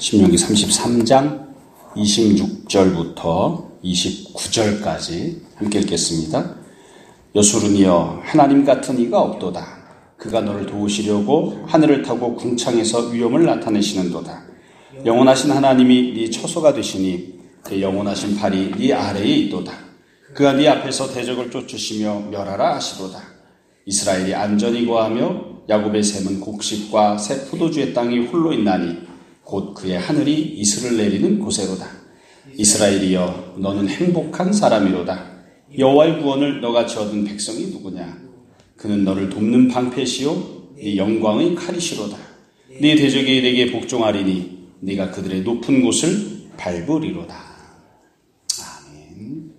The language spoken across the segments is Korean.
신명기 33장 26절부터 29절까지 함께 읽겠습니다. 여수르니여 하나님 같은 이가 없도다. 그가 너를 도우시려고 하늘을 타고 궁창에서 위엄을 나타내시는도다. 영원하신 하나님이 네 처소가 되시니 그 영원하신 발이 네 아래에 있도다. 그가 네 앞에서 대적을 쫓으시며 멸하라 하시도다. 이스라엘이 안전히 거하며 야곱의 샘은 곡식과 새 포도주의 땅이 홀로 있나니 곧 그의 하늘이 이슬을 내리는 곳에로다. 이스라엘이여 너는 행복한 사람이로다. 여호와의 구원을 너같이 얻은 백성이 누구냐? 그는 너를 돕는 방패시요 네 영광의 칼이시로다. 네 대적이 네게 복종하리니 네가 그들의 높은 곳을 밟으리로다. 아멘.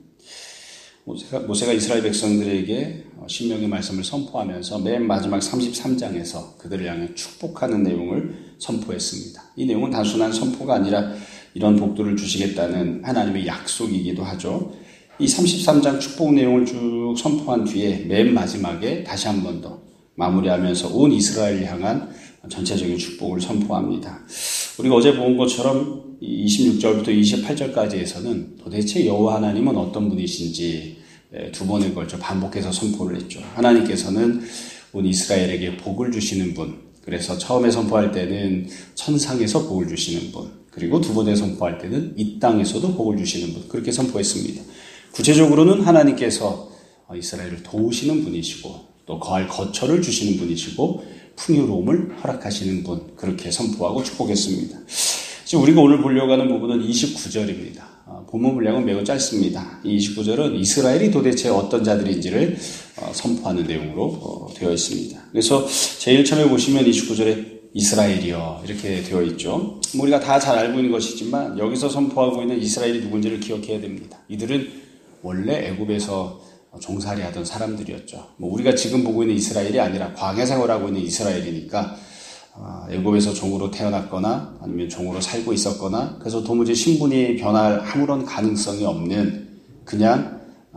모세가 이스라엘 백성들에게 신명의 말씀을 선포하면서 맨 마지막 33장에서 그들을 향해 축복하는 내용을 선포했습니다. 이 내용은 단순한 선포가 아니라 이런 복들을 주시겠다는 하나님의 약속이기도 하죠. 이 33장 축복 내용을 쭉 선포한 뒤에 맨 마지막에 다시 한 번 더 마무리하면서 온 이스라엘을 향한 전체적인 축복을 선포합니다. 우리가 어제 본 것처럼 26절부터 28절까지에서는 도대체 여호와 하나님은 어떤 분이신지 두 번에 걸쳐 반복해서 선포를 했죠. 하나님께서는 온 이스라엘에게 복을 주시는 분, 그래서 처음에 선포할 때는 천상에서 복을 주시는 분, 그리고 두 번에 선포할 때는 이 땅에서도 복을 주시는 분, 그렇게 선포했습니다. 구체적으로는 하나님께서 이스라엘을 도우시는 분이시고 또 거할 거처를 주시는 분이시고 풍요로움을 허락하시는 분, 그렇게 선포하고 축복했습니다. 지금 우리가 오늘 보려고 하는 부분은 29절입니다. 본문 분량은 매우 짧습니다. 이 29절은 이스라엘이 도대체 어떤 자들인지를 선포하는 내용으로 되어 있습니다. 그래서 제일 처음에 보시면 29절에 이스라엘이여 이렇게 되어 있죠. 우리가 다 잘 알고 있는 것이지만 여기서 선포하고 있는 이스라엘이 누군지를 기억해야 됩니다. 이들은 원래 애굽에서 종살이 하던 사람들이었죠. 우리가 지금 보고 있는 이스라엘이 아니라 광야 생활하고 있는 이스라엘이니까 애굽에서 종으로 태어났거나 아니면 종으로 살고 있었거나 그래서 도무지 신분이 변할 아무런 가능성이 없는 그냥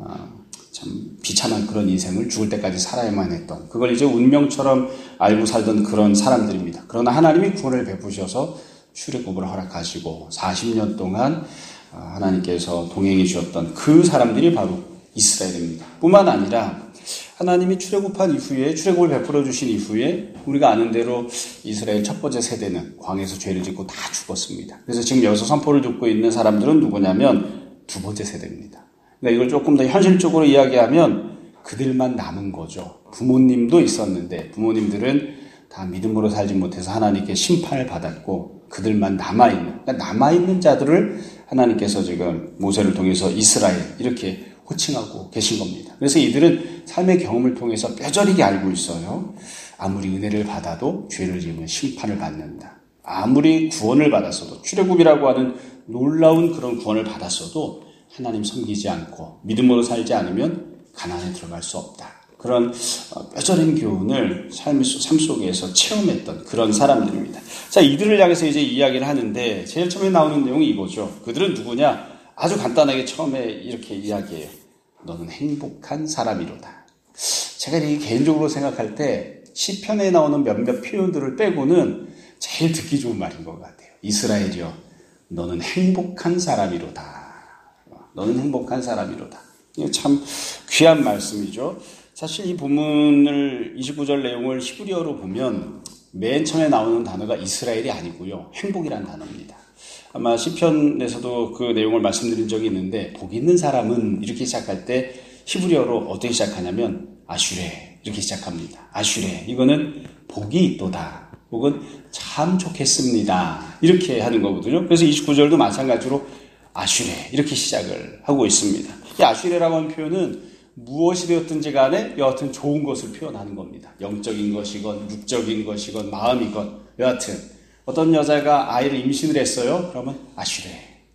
참 비참한 그런 인생을 죽을 때까지 살아야만 했던 그걸 이제 운명처럼 알고 살던 그런 사람들입니다. 그러나 하나님이 구원을 베푸셔서 출애굽을 허락하시고 40년 동안 하나님께서 동행해 주셨던 그 사람들이 바로 이스라엘입니다. 뿐만 아니라 하나님이 출애굽한 이후에 출애굽을 베풀어 주신 이후에 우리가 아는 대로 이스라엘 첫 번째 세대는 광야에서 죄를 짓고 다 죽었습니다. 그래서 지금 여기서 선포를 듣고 있는 사람들은 누구냐면 두 번째 세대입니다. 그러니까 이걸 조금 더 현실적으로 이야기하면 그들만 남은 거죠. 부모님도 있었는데 부모님들은 다 믿음으로 살지 못해서 하나님께 심판을 받았고 그들만 남아있는, 그러니까 남아있는 자들을 하나님께서 지금 모세를 통해서 이스라엘 이렇게 호칭하고 계신 겁니다. 그래서 이들은 삶의 경험을 통해서 뼈저리게 알고 있어요. 아무리 은혜를 받아도 죄를 지으면 심판을 받는다. 아무리 구원을 받았어도 출애굽이라고 하는 놀라운 그런 구원을 받았어도 하나님 섬기지 않고 믿음으로 살지 않으면 가나안에 들어갈 수 없다. 그런 뼈저린 교훈을 삶 속에서 체험했던 그런 사람들입니다. 자, 이들을 향해서 이제 이야기를 하는데 제일 처음에 나오는 내용이 이거죠. 그들은 누구냐? 아주 간단하게 처음에 이렇게 이야기해요. 너는 행복한 사람이로다. 제가 이렇게 개인적으로 생각할 때 시편에 나오는 몇몇 표현들을 빼고는 제일 듣기 좋은 말인 것 같아요. 이스라엘이여 너는 행복한 사람이로다. 너는 행복한 사람이로다. 이게 참 귀한 말씀이죠. 사실 이 본문을 29절 내용을 히브리어로 보면 맨 처음에 나오는 단어가 이스라엘이 아니고요. 행복이란 단어입니다. 아마 시편에서도 그 내용을 말씀드린 적이 있는데 복 있는 사람은 이렇게 시작할 때 히브리어로 어떻게 시작하냐면 아슈레 이렇게 시작합니다. 아슈레 이거는 복이 있도다 혹은 참 좋겠습니다 이렇게 하는 거거든요. 그래서 29절도 마찬가지로 아슈레 이렇게 시작을 하고 있습니다. 이 아슈레라고 하는 표현은 무엇이 되었든지 간에 여하튼 좋은 것을 표현하는 겁니다. 영적인 것이건 육적인 것이건 마음이건 여하튼 어떤 여자가 아이를 임신을 했어요. 그러면 아슈레.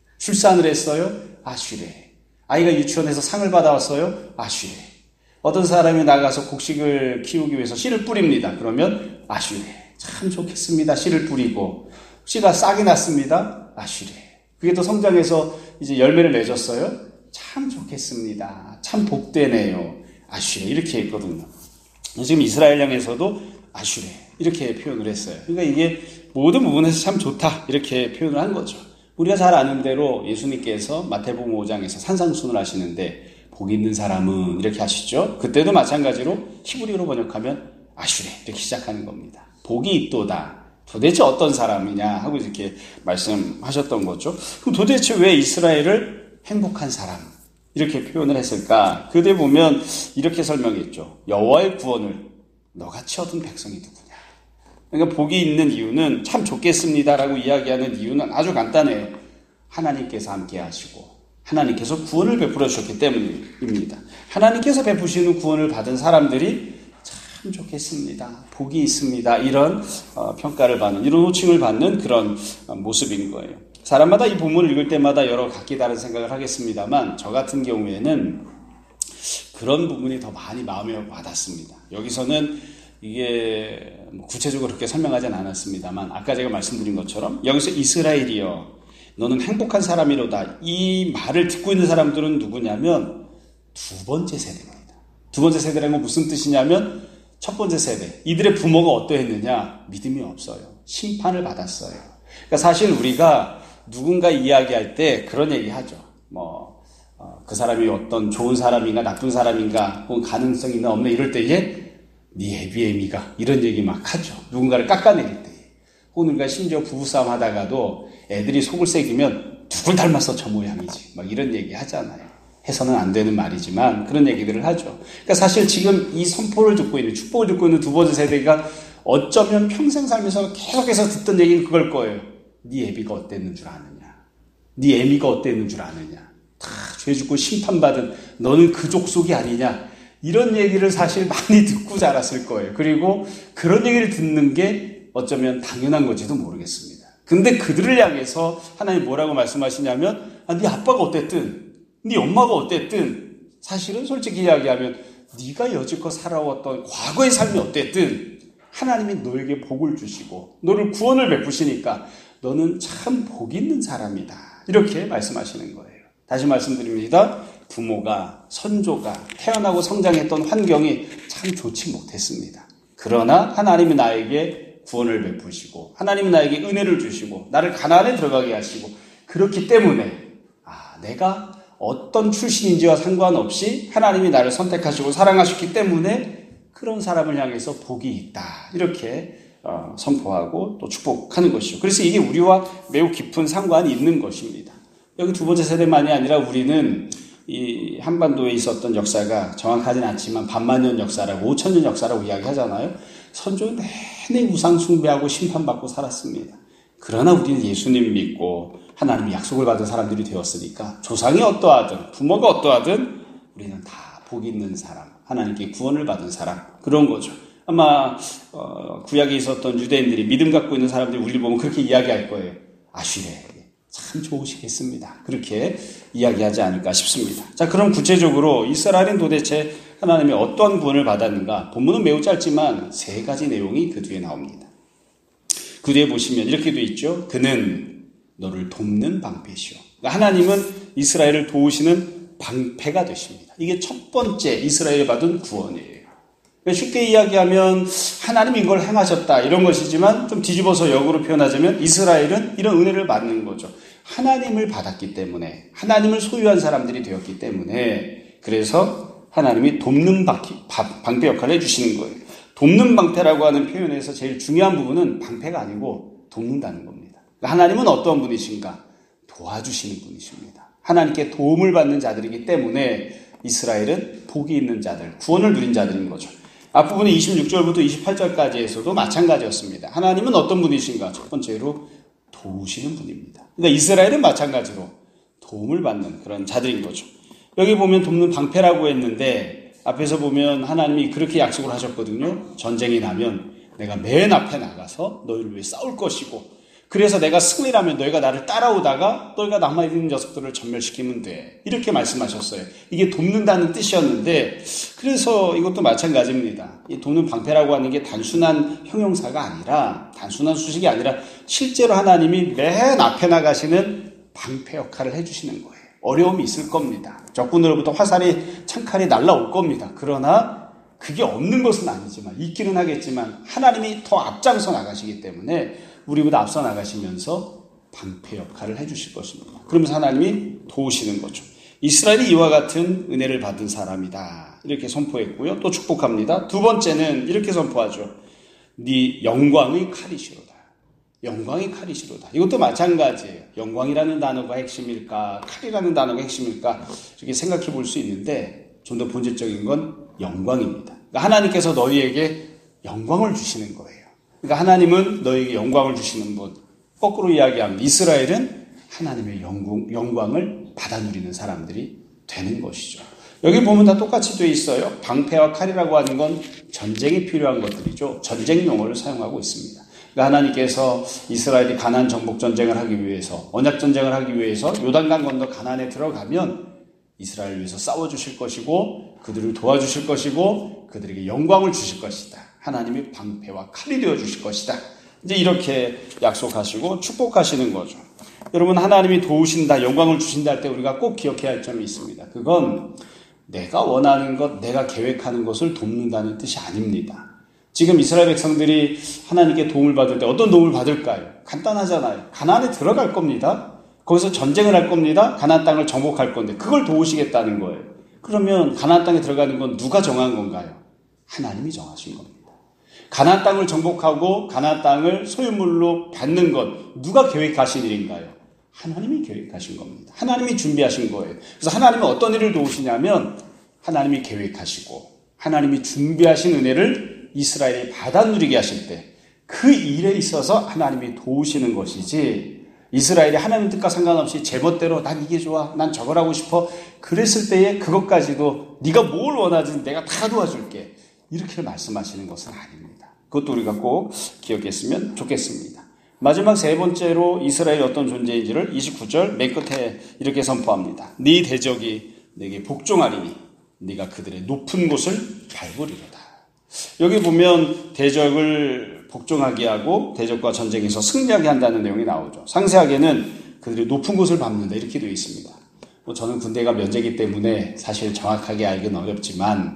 출산을 했어요. 아슈레. 아이가 유치원에서 상을 받아왔어요. 아슈레. 어떤 사람이 나가서 곡식을 키우기 위해서 씨를 뿌립니다. 그러면 아슈레. 참 좋겠습니다. 씨를 뿌리고 씨가 싹이 났습니다. 아슈레. 그게 또 성장해서 이제 열매를 맺었어요. 참 좋겠습니다. 참 복되네요. 아슈레. 이렇게 했거든요. 지금 이스라엘 향해서도 아슈레. 이렇게 표현을 했어요. 그러니까 이게 모든 부분에서 참 좋다 이렇게 표현을 한 거죠. 우리가 잘 아는 대로 예수님께서 마태복음 5장에서 산상순을 하시는데 복 있는 사람은 이렇게 하시죠. 그때도 마찬가지로 히브리어로 번역하면 아슈레 이렇게 시작하는 겁니다. 복이 있도다. 도대체 어떤 사람이냐 하고 이렇게 말씀하셨던 거죠. 그럼 도대체 왜 이스라엘을 행복한 사람 이렇게 표현을 했을까? 그때 보면 이렇게 설명했죠. 여호와의 구원을 너같이 얻은 백성이 누구냐. 그러니까 복이 있는 이유는 참 좋겠습니다라고 이야기하는 이유는 아주 간단해요. 하나님께서 함께 하시고 하나님께서 구원을 베풀어 주셨기 때문입니다. 하나님께서 베푸시는 구원을 받은 사람들이 참 좋겠습니다. 복이 있습니다. 이런 평가를 받는, 이런 호칭을 받는 그런 모습인 거예요. 사람마다 이 본문을 읽을 때마다 여러 각기 다른 생각을 하겠습니다만 저 같은 경우에는 그런 부분이 더 많이 마음에 와닿습니다. 여기서는 이게 구체적으로 그렇게 설명하진 않았습니다만 아까 제가 말씀드린 것처럼 여기서 이스라엘이여 너는 행복한 사람이로다 이 말을 듣고 있는 사람들은 누구냐면 두 번째 세대입니다. 두 번째 세대라는 건 무슨 뜻이냐면 첫 번째 세대 이들의 부모가 어떠했느냐 믿음이 없어요. 심판을 받았어요. 그러니까 사실 우리가 누군가 이야기할 때 그런 얘기 하죠. 그 사람이 어떤 좋은 사람인가 나쁜 사람인가 혹은 가능성이 있나 없나 이럴 때에 네 애비애미가 이런 얘기 막 하죠. 누군가를 깎아내릴 때. 혹은 우리가 심지어 부부싸움 하다가도 애들이 속을 새기면 누굴 닮았어 저 모양이지 막 이런 얘기 하잖아요. 해서는 안 되는 말이지만 그런 얘기들을 하죠. 그러니까 사실 지금 이 선포를 듣고 있는 축복을 듣고 있는 두 번째 세대가 어쩌면 평생 살면서 계속해서 듣던 얘기는 그걸 거예요. 네 애비가 어땠는 줄 아느냐. 네 애미가 어땠는 줄 아느냐. 다 죄 짓고 심판받은 너는 그 족속이 아니냐. 이런 얘기를 사실 많이 듣고 자랐을 거예요. 그리고 그런 얘기를 듣는 게 어쩌면 당연한 건지도 모르겠습니다. 근데 그들을 향해서 하나님 뭐라고 말씀하시냐면 네 아빠가 어땠든 네 엄마가 어땠든 사실은 솔직히 이야기하면 네가 여지껏 살아왔던 과거의 삶이 어땠든 하나님이 너에게 복을 주시고 너를 구원을 베푸시니까 너는 참 복 있는 사람이다. 이렇게 말씀하시는 거예요. 다시 말씀드립니다. 부모가, 선조가 태어나고 성장했던 환경이 참 좋지 못했습니다. 그러나 하나님이 나에게 구원을 베푸시고 하나님이 나에게 은혜를 주시고 나를 가나안에 들어가게 하시고 그렇기 때문에 내가 어떤 출신인지와 상관없이 하나님이 나를 선택하시고 사랑하셨기 때문에 그런 사람을 향해서 복이 있다. 이렇게 선포하고 또 축복하는 것이죠. 그래서 이게 우리와 매우 깊은 상관이 있는 것입니다. 여기 두 번째 세대만이 아니라 우리는 이 한반도에 있었던 역사가 정확하진 않지만 반만년 역사라고 5천년 역사라고 이야기하잖아요. 선조 내내 우상 숭배하고 심판받고 살았습니다. 그러나 우리는 예수님 믿고 하나님이 약속을 받은 사람들이 되었으니까 조상이 어떠하든 부모가 어떠하든 우리는 다 복 있는 사람, 하나님께 구원을 받은 사람 그런 거죠. 아마 구약에 있었던 유대인들이 믿음 갖고 있는 사람들이 우리를 보면 그렇게 이야기할 거예요. 아슈레 참 좋으시겠습니다. 그렇게 이야기하지 않을까 싶습니다. 자, 그럼 구체적으로 이스라엘은 도대체 하나님의 어떤 구원을 받았는가? 본문은 매우 짧지만 세 가지 내용이 그 뒤에 나옵니다. 그 뒤에 보시면 이렇게 되어 있죠. 그는 너를 돕는 방패시오. 그러니까 하나님은 이스라엘을 도우시는 방패가 되십니다. 이게 첫 번째 이스라엘이 받은 구원이에요. 쉽게 이야기하면 하나님이 이걸 행하셨다 이런 것이지만 좀 뒤집어서 역으로 표현하자면 이스라엘은 이런 은혜를 받는 거죠. 하나님을 받았기 때문에 하나님을 소유한 사람들이 되었기 때문에 그래서 하나님이 돕는 방패 역할을 해주시는 거예요. 돕는 방패라고 하는 표현에서 제일 중요한 부분은 방패가 아니고 돕는다는 겁니다. 하나님은 어떤 분이신가? 도와주시는 분이십니다. 하나님께 도움을 받는 자들이기 때문에 이스라엘은 복이 있는 자들, 구원을 누린 자들인 거죠. 앞부분의 26절부터 28절까지에서도 마찬가지였습니다. 하나님은 어떤 분이신가? 첫 번째로 도우시는 분입니다. 그러니까 이스라엘은 마찬가지로 도움을 받는 그런 자들인 거죠. 여기 보면 돕는 방패라고 했는데 앞에서 보면 하나님이 그렇게 약속을 하셨거든요. 전쟁이 나면 내가 맨 앞에 나가서 너희를 위해 싸울 것이고 그래서 내가 승리를 하면 너희가 나를 따라오다가 너희가 남아있는 녀석들을 전멸시키면 돼. 이렇게 말씀하셨어요. 이게 돕는다는 뜻이었는데 그래서 이것도 마찬가지입니다. 이 돕는 방패라고 하는 게 단순한 형용사가 아니라 단순한 수식이 아니라 실제로 하나님이 맨 앞에 나가시는 방패 역할을 해주시는 거예요. 어려움이 있을 겁니다. 적군으로부터 화살이 창칼이 날라올 겁니다. 그러나 그게 없는 것은 아니지만 있기는 하겠지만 하나님이 더 앞장서 나가시기 때문에 우리보다 앞서 나가시면서 방패 역할을 해주실 것입니다. 그러면서 하나님이 도우시는 거죠. 이스라엘이 이와 같은 은혜를 받은 사람이다. 이렇게 선포했고요. 또 축복합니다. 두 번째는 이렇게 선포하죠. 네 영광의 칼이시로다. 영광의 칼이시로다. 이것도 마찬가지예요. 영광이라는 단어가 핵심일까? 칼이라는 단어가 핵심일까? 이렇게 생각해 볼 수 있는데 좀 더 본질적인 건 영광입니다. 그러니까 하나님께서 너희에게 영광을 주시는 거예요. 그러니까 하나님은 너희에게 영광을 주시는 분. 거꾸로 이야기하면 이스라엘은 하나님의 영광을 받아 누리는 사람들이 되는 것이죠. 여기 보면 다 똑같이 되어 있어요. 방패와 칼이라고 하는 건 전쟁에 필요한 것들이죠. 전쟁 용어를 사용하고 있습니다. 그러니까 하나님께서 이스라엘이 가나안 정복 전쟁을 하기 위해서, 언약 전쟁을 하기 위해서 요단강 건너 가나안에 들어가면 이스라엘을 위해서 싸워주실 것이고 그들을 도와주실 것이고 그들에게 영광을 주실 것이다. 하나님의 방패와 칼이 되어주실 것이다. 이제 이렇게 약속하시고 축복하시는 거죠. 여러분, 하나님이 도우신다, 영광을 주신다 할 때 우리가 꼭 기억해야 할 점이 있습니다. 그건 내가 원하는 것, 내가 계획하는 것을 돕는다는 뜻이 아닙니다. 지금 이스라엘 백성들이 하나님께 도움을 받을 때 어떤 도움을 받을까요? 간단하잖아요. 가나안에 들어갈 겁니다. 거기서 전쟁을 할 겁니다. 가나안 땅을 정복할 건데 그걸 도우시겠다는 거예요. 그러면 가나안 땅에 들어가는 건 누가 정한 건가요? 하나님이 정하신 겁니다. 가나안 땅을 정복하고 가나안 땅을 소유물로 받는 것 누가 계획하신 일인가요? 하나님이 계획하신 겁니다. 하나님이 준비하신 거예요. 그래서 하나님은 어떤 일을 도우시냐면 하나님이 계획하시고 하나님이 준비하신 은혜를 이스라엘이 받아 누리게 하실 때 그 일에 있어서 하나님이 도우시는 것이지, 이스라엘이 하나님 뜻과 상관없이 제멋대로 난 이게 좋아, 난 저걸 하고 싶어 그랬을 때에 그것까지도 네가 뭘 원하든 내가 다 도와줄게 이렇게 말씀하시는 것은 아닙니다. 그것도 우리가 꼭 기억했으면 좋겠습니다. 마지막 세 번째로 이스라엘이 어떤 존재인지를 29절 맨 끝에 이렇게 선포합니다. 네 대적이 내게 복종하리니 네가 그들의 높은 곳을 밟으리로다. 여기 보면 대적을 복종하게 하고 대적과 전쟁에서 승리하게 한다는 내용이 나오죠. 상세하게는 그들이 높은 곳을 밟는다 이렇게 되어 있습니다. 저는 군대가 면제기 때문에 사실 정확하게 알기는 어렵지만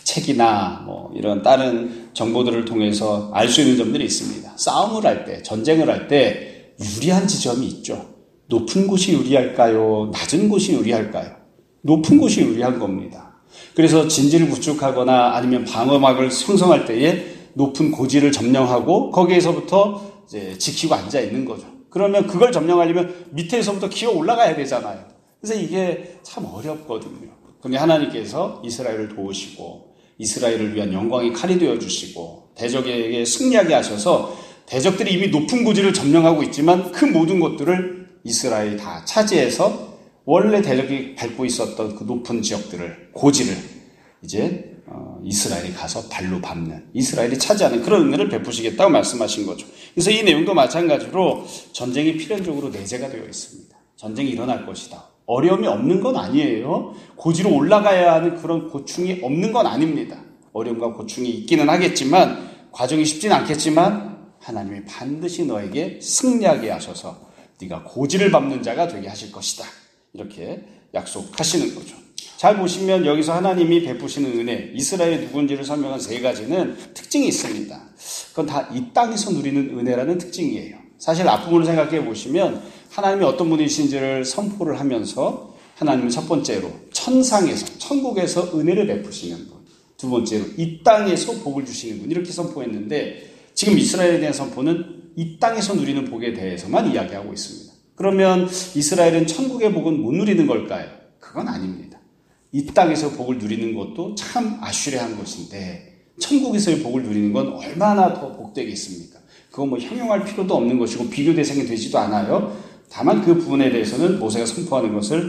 책이나 이런 다른 정보들을 통해서 알 수 있는 점들이 있습니다. 싸움을 할 때, 전쟁을 할 때 유리한 지점이 있죠. 높은 곳이 유리할까요? 낮은 곳이 유리할까요? 높은 곳이 유리한 겁니다. 그래서 진지를 구축하거나 아니면 방어막을 형성할 때에 높은 고지를 점령하고 거기에서부터 이제 지키고 앉아 있는 거죠. 그러면 그걸 점령하려면 밑에서부터 기어 올라가야 되잖아요. 그래서 이게 참 어렵거든요. 그런데 하나님께서 이스라엘을 도우시고 이스라엘을 위한 영광의 칼이 되어주시고 대적에게 승리하게 하셔서 대적들이 이미 높은 고지를 점령하고 있지만 그 모든 것들을 이스라엘이 다 차지해서 원래 대적이 밟고 있었던 그 높은 지역들을, 고지를 이제 이스라엘이 가서 발로 밟는, 이스라엘이 차지하는 그런 은혜를 베푸시겠다고 말씀하신 거죠. 그래서 이 내용도 마찬가지로 전쟁이 필연적으로 내재가 되어 있습니다. 전쟁이 일어날 것이다. 어려움이 없는 건 아니에요. 고지로 올라가야 하는 그런 고충이 없는 건 아닙니다. 어려움과 고충이 있기는 하겠지만 과정이 쉽진 않겠지만 하나님이 반드시 너에게 승리하게 하셔서 네가 고지를 밟는 자가 되게 하실 것이다. 이렇게 약속하시는 거죠. 잘 보시면 여기서 하나님이 베푸시는 은혜, 이스라엘이 누군지를 설명한 세 가지는 특징이 있습니다. 그건 다 이 땅에서 누리는 은혜라는 특징이에요. 사실 앞부분을 생각해 보시면 하나님이 어떤 분이신지를 선포를 하면서 하나님은 첫 번째로 천상에서, 천국에서 은혜를 베푸시는 분, 두 번째로 이 땅에서 복을 주시는 분, 이렇게 선포했는데 지금 이스라엘에 대한 선포는 이 땅에서 누리는 복에 대해서만 이야기하고 있습니다. 그러면 이스라엘은 천국의 복은 못 누리는 걸까요? 그건 아닙니다. 이 땅에서 복을 누리는 것도 참 아슈레한 것인데 천국에서의 복을 누리는 건 얼마나 더 복되겠습니까? 그건 형용할 필요도 없는 것이고 비교 대상이 되지도 않아요. 다만 그 부분에 대해서는 모세가 선포하는 것을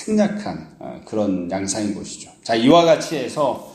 생략한 그런 양상인 것이죠. 자, 이와 같이 해서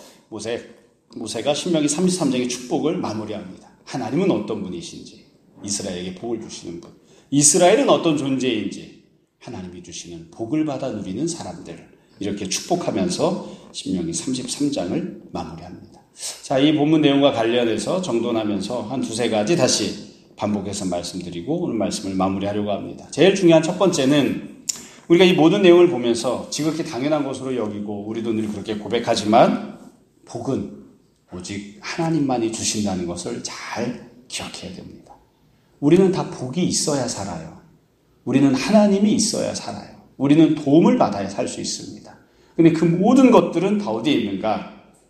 모세가 신명기 33장의 축복을 마무리합니다. 하나님은 어떤 분이신지, 이스라엘에게 복을 주시는 분, 이스라엘은 어떤 존재인지, 하나님이 주시는 복을 받아 누리는 사람들, 이렇게 축복하면서 신명기 33장을 마무리합니다. 자, 이 본문 내용과 관련해서 정돈하면서 한 두세 가지 다시 반복해서 말씀드리고 오늘 말씀을 마무리하려고 합니다. 제일 중요한 첫 번째는 우리가 이 모든 내용을 보면서 지극히 당연한 것으로 여기고 우리도 늘 그렇게 고백하지만 복은 오직 하나님만이 주신다는 것을 잘 기억해야 됩니다. 우리는 다 복이 있어야 살아요. 우리는 하나님이 있어야 살아요. 우리는 도움을 받아야 살 수 있습니다. 근데 그 모든 것들은 다 어디에 있는가?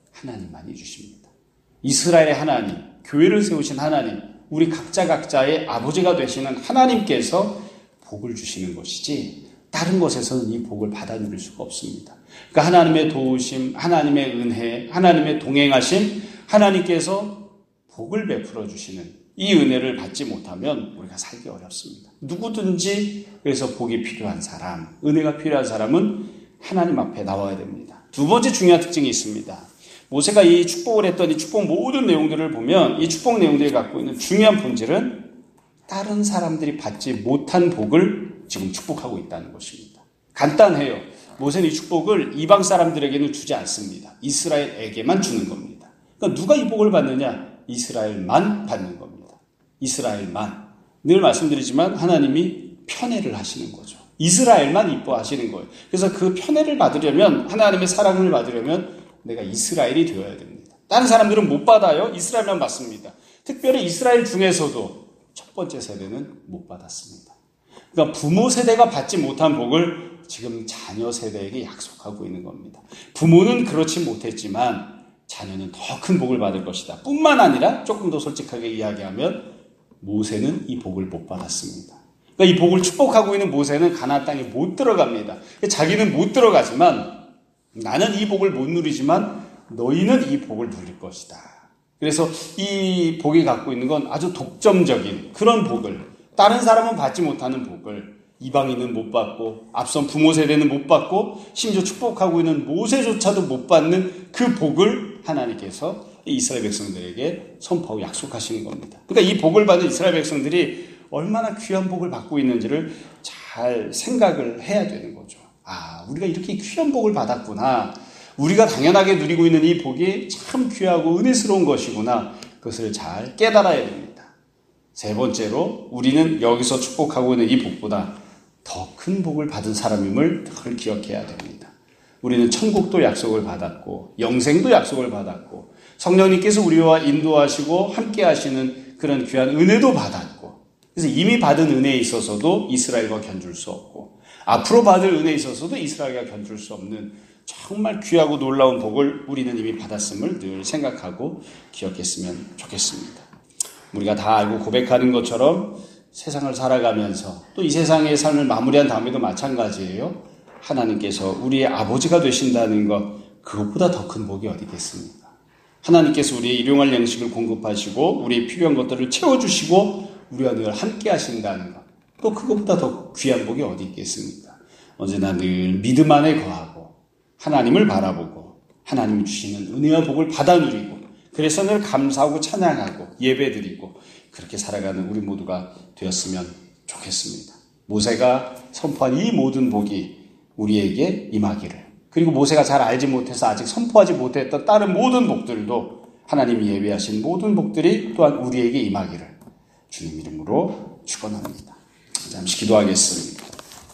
하나님만이 주십니다. 이스라엘의 하나님, 교회를 세우신 하나님, 우리 각자의 아버지가 되시는 하나님께서 복을 주시는 것이지 다른 것에서는 이 복을 받아 누릴 수가 없습니다. 그러니까 하나님의 도우심, 하나님의 은혜, 하나님의 동행하심, 하나님께서 복을 베풀어 주시는 이 은혜를 받지 못하면 우리가 살기 어렵습니다. 누구든지 그래서 복이 필요한 사람, 은혜가 필요한 사람은 하나님 앞에 나와야 됩니다. 두 번째 중요한 특징이 있습니다. 모세가 이 축복을 했던 이 축복 모든 내용들을 보면 이 축복 내용들이 갖고 있는 중요한 본질은 다른 사람들이 받지 못한 복을 지금 축복하고 있다는 것입니다. 간단해요. 모세는 이 축복을 이방 사람들에게는 주지 않습니다. 이스라엘에게만 주는 겁니다. 그러니까 누가 이 복을 받느냐? 이스라엘만 받는 겁니다. 이스라엘만. 늘 말씀드리지만 하나님이 편애를 하시는 거죠. 이스라엘만 이뻐하시는 거예요. 그래서 그 편애를 받으려면, 하나님의 사랑을 받으려면 내가 이스라엘이 되어야 됩니다. 다른 사람들은 못 받아요. 이스라엘만 받습니다. 특별히 이스라엘 중에서도 첫 번째 세대는 못 받았습니다. 그러니까 부모 세대가 받지 못한 복을 지금 자녀 세대에게 약속하고 있는 겁니다. 부모는 그렇지 못했지만 자녀는 더 큰 복을 받을 것이다. 뿐만 아니라 조금 더 솔직하게 이야기하면 모세는 이 복을 못 받았습니다. 그러니까 이 복을 축복하고 있는 모세는 가나안 땅에 못 들어갑니다. 자기는 못 들어가지만 나는 이 복을 못 누리지만 너희는 이 복을 누릴 것이다. 그래서 이 복이 갖고 있는 건 아주 독점적인 그런 복을, 다른 사람은 받지 못하는 복을 이방인은 못 받고 앞선 부모 세대는 못 받고 심지어 축복하고 있는 모세조차도 못 받는 그 복을 하나님께서 이스라엘 백성들에게 선포하고 약속하시는 겁니다. 그러니까 이 복을 받은 이스라엘 백성들이 얼마나 귀한 복을 받고 있는지를 잘 생각을 해야 되는 거죠. 아, 우리가 이렇게 귀한 복을 받았구나. 우리가 당연하게 누리고 있는 이 복이 참 귀하고 은혜스러운 것이구나. 그것을 잘 깨달아야 됩니다. 세 번째로 우리는 여기서 축복하고 있는 이 복보다 더 큰 복을 받은 사람임을 늘 기억해야 됩니다. 우리는 천국도 약속을 받았고 영생도 약속을 받았고 성령님께서 우리와 인도하시고 함께 하시는 그런 귀한 은혜도 받았고, 그래서 이미 받은 은혜에 있어서도 이스라엘과 견줄 수 없고 앞으로 받을 은혜에 있어서도 이스라엘과 견줄 수 없는 정말 귀하고 놀라운 복을 우리는 이미 받았음을 늘 생각하고 기억했으면 좋겠습니다. 우리가 다 알고 고백하는 것처럼 세상을 살아가면서 또 이 세상의 삶을 마무리한 다음에도 마찬가지예요. 하나님께서 우리의 아버지가 되신다는 것, 그것보다 더 큰 복이 어디 있겠습니까? 하나님께서 우리의 일용할 양식을 공급하시고 우리의 필요한 것들을 채워주시고 우리와 늘 함께 하신다는 것, 또 그것보다 더 귀한 복이 어디 있겠습니까? 언제나 늘 믿음 안에 거하고 하나님을 바라보고 하나님이 주시는 은혜와 복을 받아 누리고 그래서 늘 감사하고 찬양하고 예배드리고 그렇게 살아가는 우리 모두가 되었으면 좋겠습니다. 모세가 선포한 이 모든 복이 우리에게 임하기를, 그리고 모세가 잘 알지 못해서 아직 선포하지 못했던 다른 모든 복들도 하나님이 예비하신 모든 복들이 또한 우리에게 임하기를 주님 이름으로 축원합니다. 잠시 기도하겠습니다.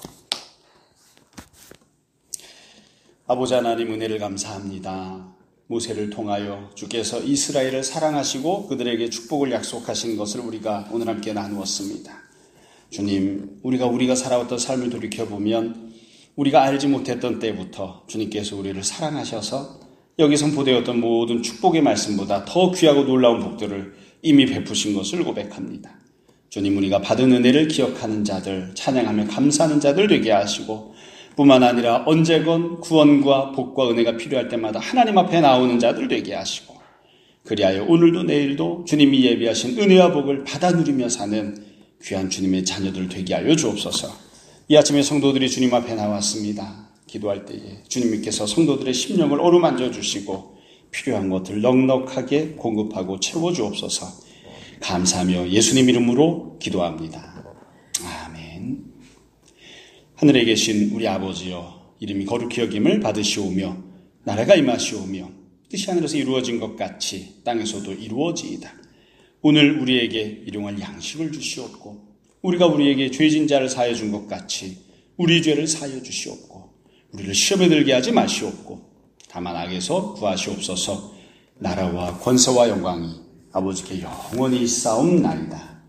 아버지 하나님, 은혜를 감사합니다. 모세를 통하여 주께서 이스라엘을 사랑하시고 그들에게 축복을 약속하신 것을 우리가 오늘 함께 나누었습니다. 주님, 우리가 살아왔던 삶을 돌이켜보면 우리가 알지 못했던 때부터 주님께서 우리를 사랑하셔서 여기 선포되었던 모든 축복의 말씀보다 더 귀하고 놀라운 복들을 이미 베푸신 것을 고백합니다. 주님, 우리가 받은 은혜를 기억하는 자들, 찬양하며 감사하는 자들 되게 하시고 뿐만 아니라 언제건 구원과 복과 은혜가 필요할 때마다 하나님 앞에 나오는 자들 되게 하시고, 그리하여 오늘도 내일도 주님이 예비하신 은혜와 복을 받아 누리며 사는 귀한 주님의 자녀들 되게 하여 주옵소서. 이 아침에 성도들이 주님 앞에 나왔습니다. 기도할 때에 주님께서 성도들의 심령을 어루만져 주시고 필요한 것들 넉넉하게 공급하고 채워 주옵소서. 감사하며 예수님 이름으로 기도합니다. 아멘. 하늘에 계신 우리 아버지여, 이름이 거룩히 여김을 받으시오며 나라가 임하시오며 뜻이 하늘에서 이루어진 것 같이 땅에서도 이루어지이다. 오늘 우리에게 일용할 양식을 주시옵고 우리가 우리에게 죄진 자를 사하여 준 것 같이 우리 죄를 사하여 주시옵고 우리를 시험에 들게 하지 마시옵고 다만 악에서 구하시옵소서. 나라와 권세와 영광이 아버지께 영원히 있사옵나이다.